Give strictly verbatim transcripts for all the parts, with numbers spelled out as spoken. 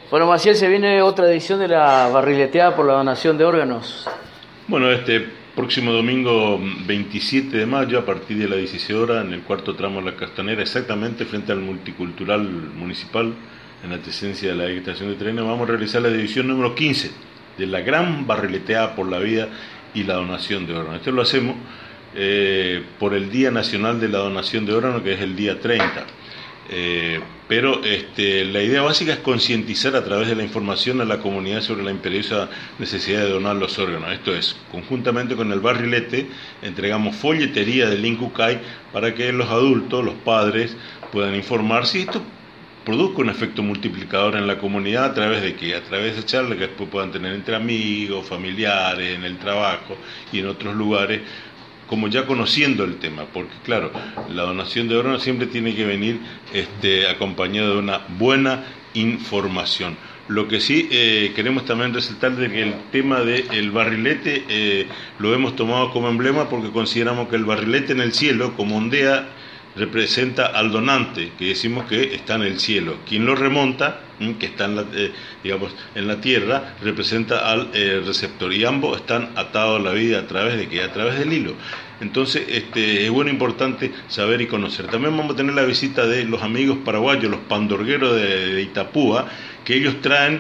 Bueno, Maciel, se viene otra edición de la barrileteada por la donación de órganos. Bueno, este próximo domingo veintisiete de mayo, a partir de las dieciséis horas, en el cuarto tramo de la Costanera, exactamente frente al multicultural municipal, en adyacencia de la estación de trenes, vamos a realizar la edición número quince de la gran barrileteada por la vida y la donación de órganos. Esto lo hacemos eh, por el Día Nacional de la Donación de Órganos, que es el día treinta. Eh, pero este, la idea básica es concientizar a través de la información a la comunidad sobre la imperiosa necesidad de donar los órganos. Esto es, conjuntamente con el barrilete, entregamos folletería del INCUCAI para que los adultos, los padres, puedan informarse, y esto produzca un efecto multiplicador en la comunidad a través de que, a través de charlas que después puedan tener entre amigos, familiares, en el trabajo y en otros lugares, como ya conociendo el tema, porque claro, la donación de órganos siempre tiene que venir este, acompañada de una buena información. Lo que sí eh, queremos también resaltar de que el tema del barrilete eh, lo hemos tomado como emblema porque consideramos que el barrilete en el cielo, como ondea, representa al donante, que decimos que está en el cielo. Quien lo remonta, que está en la, eh, digamos, en la tierra, representa al eh, receptor, y ambos están atados a la vida a través de qué, a través del hilo. Entonces este, es bueno, importante saber y conocer. También vamos a tener la visita de los amigos paraguayos, los pandorgueros de, de Itapúa, que ellos traen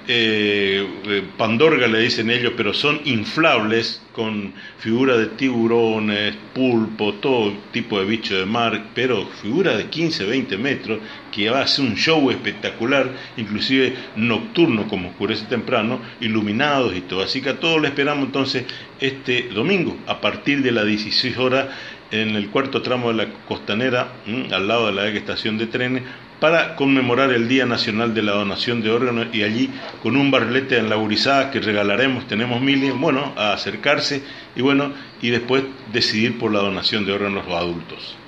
eh, pandorga, le dicen ellos, pero son inflables con figuras de tiburones, pulpo, todo tipo de bicho de mar, pero figuras de quince, veinte metros, que va a ser un show espectacular, inclusive nocturno, como oscurece temprano, iluminados y todo. Así que a todos les esperamos entonces este domingo, a partir de las dieciséis horas, en el cuarto tramo de la Costanera, ¿m? al lado de la estación de trenes, para conmemorar el Día Nacional de la Donación de Órganos, y allí con un barrilete en la gurizada que regalaremos, tenemos miles, bueno, a acercarse y bueno, y después decidir por la donación de órganos a los adultos.